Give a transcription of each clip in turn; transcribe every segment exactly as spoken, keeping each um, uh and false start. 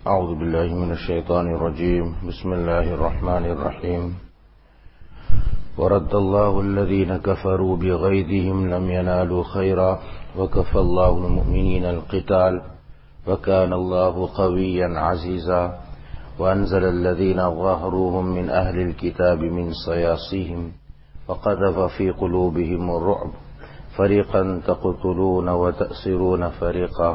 أعوذ بالله من الشيطان الرجيم بسم الله الرحمن الرحيم ورد الله الذين كفروا بغيظهم لم ينالوا خيرا وكفى الله المؤمنين القتال وكان الله قويا عزيزا وأنزل الذين ظاهروهم من أهل الكتاب من صياصيهم وقذف في قلوبهم الرعب فريقا تقتلون وتأسرون فريقا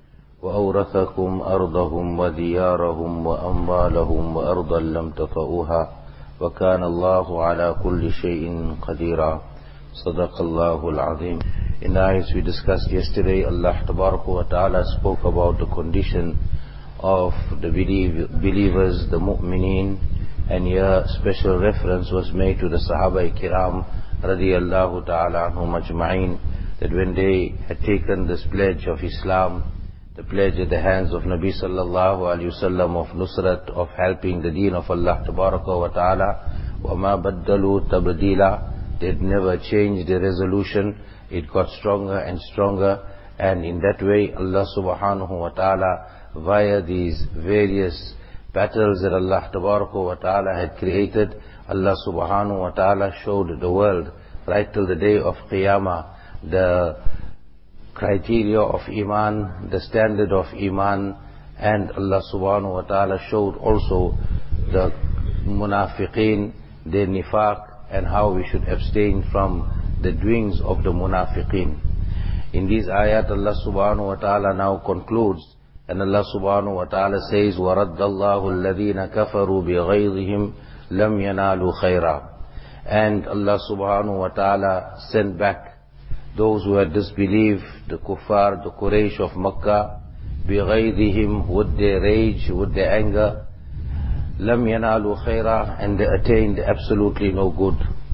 وأورثكم أرضهم وديارهم وأموالهم وأرضا لم تطئوها وكان الله على كل شيء قديرا صدق الله العظيم. In the ayahs we discussed yesterday, Allah Tabarak wa Ta'ala spoke about the condition of the believers, the mu'mineen, and here special reference was made to the Sahaba Kiram radiyallahu ta'ala anhum ajma'in, that when they had taken this pledge of Islam, the pledge at the hands of Nabi sallallahu alayhi wasallam of nusrat, of helping the deen of Allah tabaraka wa ta'ala, وَمَا بَدَّلُوا تَبْدِيلًا, they had never changed the resolution, it got stronger and stronger, and in that way Allah subhanahu wa ta'ala, via these various battles that Allah tabaraka wa ta'ala had created, Allah subhanahu wa ta'ala showed the world right till the day of Qiyamah the criteria of Iman, the standard of Iman, and Allah subhanahu wa ta'ala showed also the munafiqeen, their nifaq, and how we should abstain from the doings of the munafiqeen. In these ayat Allah subhanahu wa ta'ala now concludes, and Allah subhanahu wa ta'ala says, وَرَدَّ اللَّهُ الَّذِينَ كَفَرُوا بِغَيْظِهِمْ لَمْ يَنَالُوا خَيْرًا, and Allah subhanahu wa ta'ala sent back those who had disbelieved, the kuffar, the Quraysh of Makkah, بِغَيْظِهِمْ, with their rage, with their anger, لَمْ يَنَالُوا خَيْرًا, and they attained absolutely no good.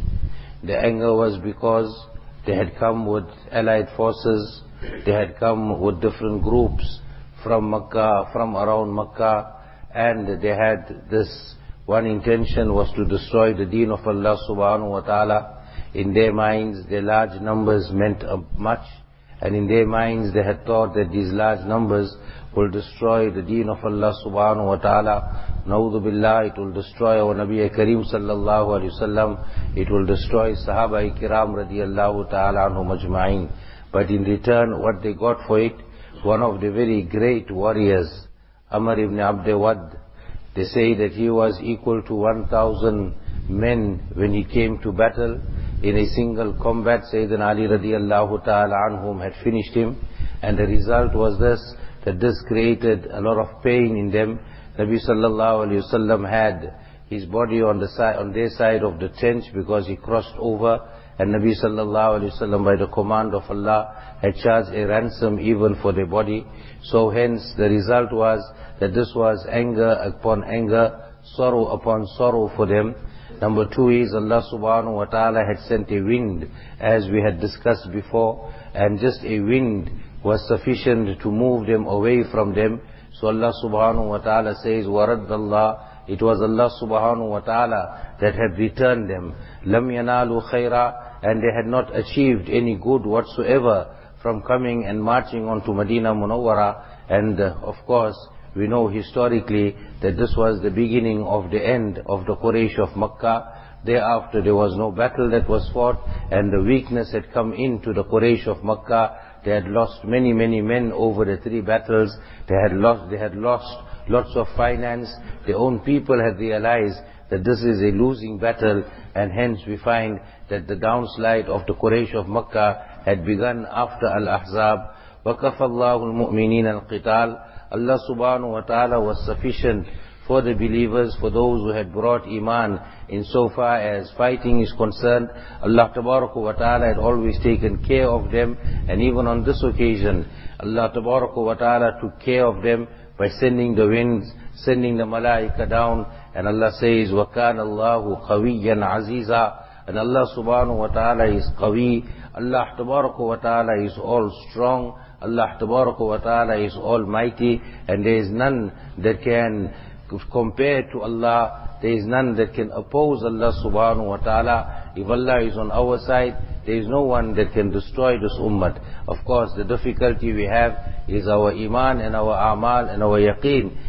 The anger was because they had come with allied forces, they had come with different groups from Makkah, from around Makkah, and they had this one intention was to destroy the deen of Allah subhanahu wa ta'ala. In their minds, their large numbers meant much, and in their minds they had thought that these large numbers will destroy the deen of Allah subhanahu wa ta'ala. Na'udhu billah, it will destroy our Nabi Kareem sallallahu alayhi wasallam, it will destroy Sahaba Kiram radiyallahu ta'ala anhum ajma'in. But in return, what they got for it, one of the very great warriors, Amr ibn Abd Wad, they say that he was equal to one thousand men when he came to battle. In a single combat, Sayyidina Ali radiyallahu ta'ala anhum had finished him, and the result was this, that this created a lot of pain in them. Nabi sallallahu alayhi wasallam had his body on the side, on their side of the tent, because he crossed over, and Nabi sallallahu alayhi wasallam, by the command of Allah, had charged a ransom even for their body. So hence the result was that this was anger upon anger, sorrow upon sorrow for them. Number two is Allah subhanahu wa ta'ala had sent a wind, as we had discussed before, and just a wind was sufficient to move them away from them. So Allah subhanahu wa ta'ala says, وَرَدَّ اللَّهِ, it was Allah subhanahu wa ta'ala that had returned them. لَمْ يَنَالُوا خَيْرًا, and they had not achieved any good whatsoever from coming and marching on to Medina Munawwara. And uh, of course, we know historically that this was the beginning of the end of the Quraysh of Makkah. Thereafter there was no battle that was fought, and the weakness had come into the Quraysh of Makkah. They had lost many, many men over the three battles. They had lost, they had lost lots of finance. Their own people had realized that this is a losing battle, and hence we find that the downslide of the Quraysh of Makkah had begun after Al-Ahzab. وَكَفَى اللَّهُ الْمُؤْمِنِينَ الْقِتَالِ, Allah subhanahu wa ta'ala was sufficient for the believers, for those who had brought Iman. In so far as fighting is concerned, Allah tabaraka wa ta'ala had always taken care of them, and even on this occasion, Allah tabaraka wa ta'ala took care of them by sending the winds, sending the malaika down, and Allah says, وَكَانَ اللَّهُ قَوِيًّا عَزِيزًا, and Allah subhanahu wa ta'ala is qawi, Allah tabaraka wa ta'ala is all strong, Allah tabaraka wa ta'ala is almighty, and there is none that can compare to Allah, there is none that can oppose Allah subhanahu wa ta'ala. If Allah is on our side, there is no one that can destroy this ummah. Of course, the difficulty we have is our iman and our amal and our yaqeen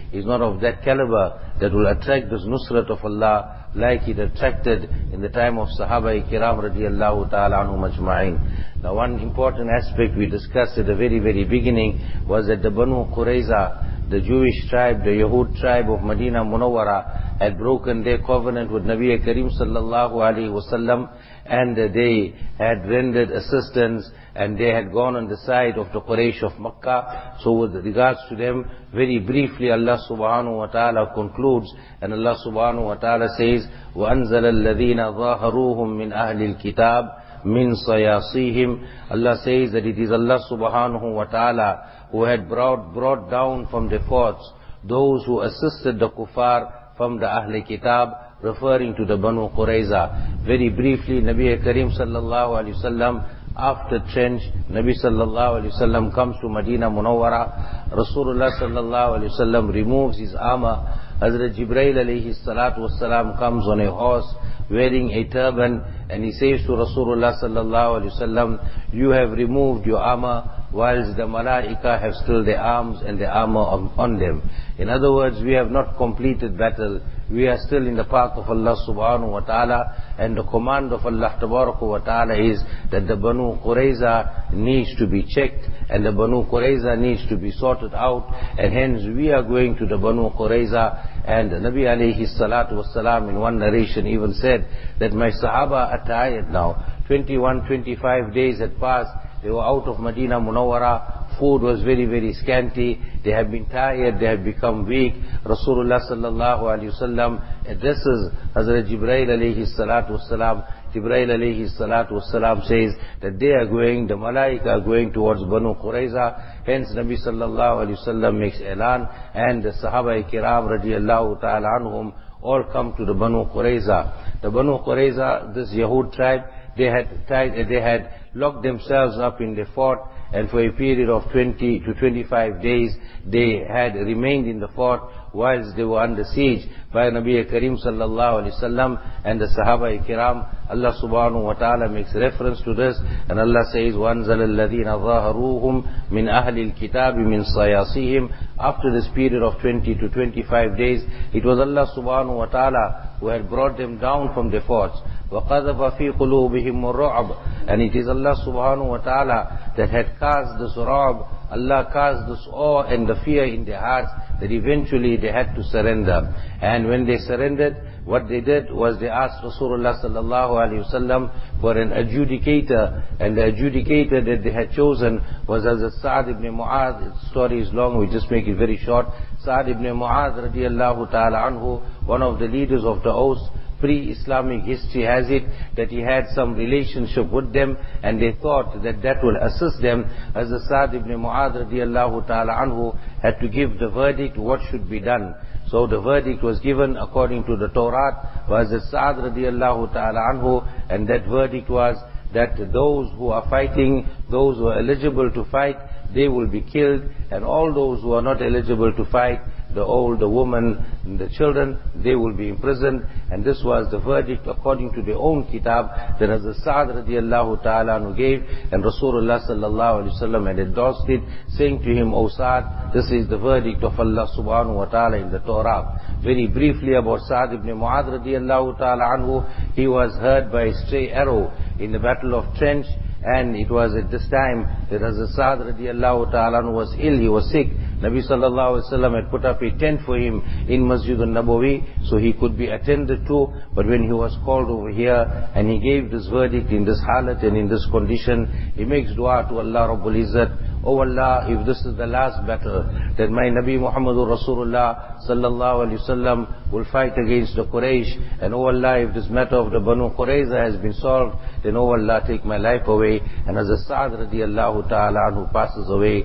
is not of that caliber that will attract this nusrat of Allah like it attracted in the time of Sahaba Kiram radiallahu ta'ala anhum ajma'in. Now one important aspect we discussed at the very, very beginning was that the Banu Qurayza, the Jewish tribe, the Yahud tribe of Medina Munawwara, had broken their covenant with Nabi Karim sallallahu alayhi wasallam, and they had rendered assistance, and they had gone on the side of the Quraysh of Makkah. So with regards to them, very briefly Allah subhanahu wa ta'ala concludes, and Allah subhanahu wa ta'ala says, وَأَنزَلَ الَّذِينَ ظَاهَرُوهُمْ مِنْ أَهْلِ الْكِتَابِ مِنْ صَيَاصِيهِمْ. Allah says that it is Allah subhanahu wa ta'ala who had brought, brought down from the forts those who assisted the kuffar from the Ahl Kitab, referring to the Banu Qurayza. Very briefly, Nabi Karim sallallahu alayhi wasallam, after trench, Nabi sallallahu alayhi wasallam comes to Medina Munawwara. Rasulullah sallallahu alayhi wasallam removes his armor. Hazrat Jibreel alayhi salatu wasalam comes on a horse wearing a turban, and he says to Rasulullah sallallahu alayhi wasallam, you have removed your armor, whilst the malaika have still their arms and the armor on, on them. In other words, we have not completed battle. We are still in the path of Allah subhanahu wa ta'ala, and the command of Allah tabaraka wa ta'ala is that the Banu Qurayza needs to be checked, and the Banu Qurayza needs to be sorted out, and hence we are going to the Banu Qurayza. And Nabi alayhi salatu wasalam in one narration even said that my Sahaba are tired now. twenty-one, twenty-five days had passed. They were out of Medina Munawwara. Food was very, very scanty. They have been tired. They have become weak. Rasulullah sallallahu alayhi wasallam addresses Hazrat Jibreel alayhi salatu wasalam. Jibreel alayhi salatu wasalam says that they are going, the malaika are going towards Banu Qurayza. Hence Nabi sallallahu alayhi wasallam makes elan, and the Sahaba Kiram radiallahu ta'ala anhum all come to the Banu Qurayza. The Banu Qurayza, this Yahud tribe, they had tied, they had locked themselves up in the fort, and for a period of twenty to twenty-five days they had remained in the fort whilst they were under siege by Nabi Karim sallallahu alaihi wasallam and the Sahaba Kiram. Allah subhanahu wa ta'ala makes reference to this, and Allah says, وَأَنزَلَ الَّذِينَ ظَاهَرُوهُمْ مِنْ أَهْلِ الْكِتَابِ مِنْ صَيَاصِيهِمْ. After this period of twenty to twenty-five days, it was Allah subhanahu wa ta'ala who had brought them down from the forts. وَقَذَفَ فِي قُلُوبِهِمُ الرُّعْبَ. And it is Allah subhanahu wa ta'ala that had cast this ra'b, Allah cast this awe and the fear in their hearts, that eventually they had to surrender. And when they surrendered, what they did was they asked Rasulullah sallallahu alaihi wasallam for an adjudicator, and the adjudicator that they had chosen was Hazrat Sa'd ibn Mu'adh. The story is long, we just make it very short. Sa'd ibn Mu'adh radiallahu ta'ala anhu, one of the leaders of the Aus. Pre-Islamic history has it that he had some relationship with them, and they thought that that will assist them. As the Sa'd ibn Mu'adh radiallahu ta'ala anhu had to give the verdict what should be done. So the verdict was given according to the Torah, was the Sa'd radiallahu ta'ala anhu, and that verdict was that those who are fighting, those who are eligible to fight, they will be killed, and all those who are not eligible to fight, the old, the woman, and the children, they will be imprisoned. And this was the verdict according to their own kitab that Hazrat Sa'd radiallahu ta'ala anhu gave, and Rasulullah sallallahu alaihi wasallam had endorsed it, saying to him, O Sa'd, this is the verdict of Allah subhanahu wa ta'ala in the Torah. Very briefly about Sa'd ibn Mu'adh radiallahu ta'ala anhu, he was hurt by a stray arrow in the battle of Trench, and it was at this time that Hazrat Sa'd radiallahu ta'ala anhu was ill, he was sick. Nabi sallallahu alaihi wasallam had put up a tent for him in Masjid al-Nabawi so he could be attended to. But when he was called over here and he gave this verdict in this halat and in this condition, he makes dua to Allah Rabbul Izzat, O Allah, if this is the last battle that my Nabi Muhammadur Rasulullah sallallahu alaihi wasallam will fight against the Quraysh, and O Allah, if this matter of the Banu Qurayza has been solved, then O Allah, take my life away. And as a Sa'd radiallahu ta'ala anhu passes away,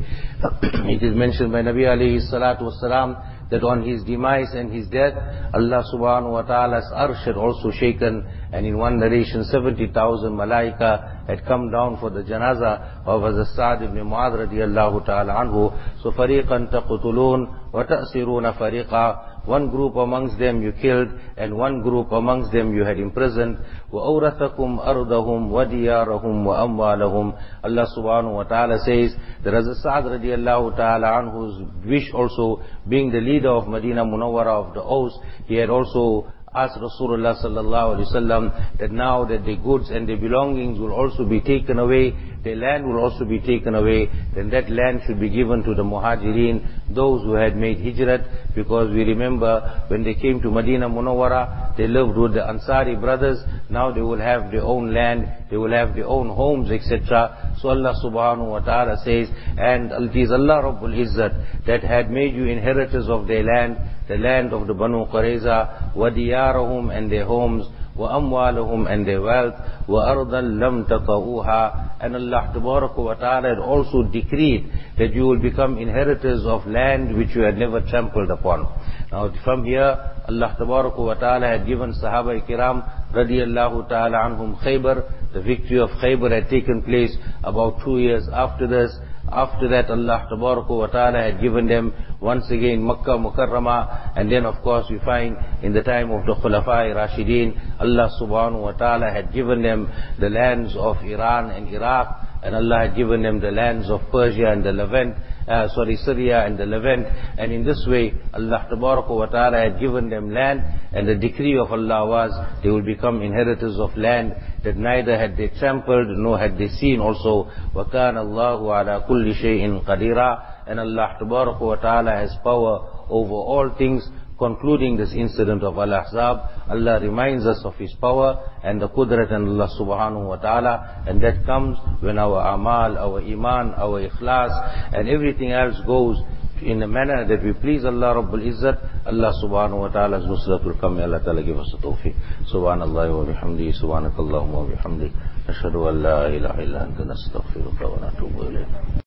it is mentioned by Nabi alayhi salatu wasalam that on his demise and his death, Allah subhanahu wa ta'ala's arsh had also shaken, and in one narration seventy thousand malaika had come down for the janaza of Hazrat Sa'd ibn Mu'adh radiyallahu ta'ala anhu. So fariqan taqtulun wa ta'siruna fariqa one group amongst them you killed, and one group amongst them you had imprisoned. وَأَوْرَثَكُمْ أَرْضَهُمْ وَدِيَارَهُمْ وَأَمْوَالَهُم. Allah subhanahu wa ta'ala says that Hazrat Sa'd radiallahu ta'ala anhu's wish also, being the leader of Medina Munawwara of the Aus, he had also asked Rasulullah sallallahu alaihi wasallam that now that the goods and the belongings will also be taken away, the land will also be taken away, then that land should be given to the Muhajirin, those who had made Hijrat, because we remember when they came to Medina Munawwara, they lived with the Ansari brothers, now they will have their own land, they will have their own homes, et cetera. So Allah subhanahu wa ta'ala says, and it is Allah Rabbul Izzat that had made you inheritors of their land, the land of the Banu Qurayza, وَدِيَارَهُمْ and their homes, وَأَمْوَالَهُمْ and their wealth, وَأَرْضًا لَمْ تَطَئُوهَا. And Allah Tabaraka wa Ta'ala had also decreed that you will become inheritors of land which you had never trampled upon. Now from here, Allah Tabaraka wa Ta'ala had given Sahaba Kiram radiyallahu ta'ala anhum Khaybar. The victory of Khaybar had taken place about two years after this. After that, Allah Tabaraka wa Ta'ala had given them once again Makkah Mukarramah, and then of course we find in the time of the Khulafai Rashideen, Allah Subhanahu wa Ta'ala had given them the lands of Iran and Iraq, and Allah had given them the lands of Persia and the Levant, uh, sorry, Syria and the Levant, and in this way Allah Tabaraka wa Ta'ala had given them land, and the decree of Allah was they will become inheritors of land that neither had they trampled nor had they seen also. وَكَانَ اللَّهُ عَلَى كُلِّ شَيْءٍ قَدِيرًا. And Allah Tabaraka wa Ta'ala has power over all things. Concluding this incident of Al-Ahzab, Allah reminds us of His power and the Qudrat and Allah subhanahu wa ta'ala, and that comes when our amal, our iman, our ikhlas and everything else goes in a manner that we please Allah Rabbul Izzat. Allah subhanahu wa ta'ala's nusrat will come. May Allah ta'ala give us the tawfiq. Subhanallah wa bihamdihi, subhanakallahumma wa bihamdihi, nashhadu an la ilaha illa anta nastaghfiruka wa natubu ilayk.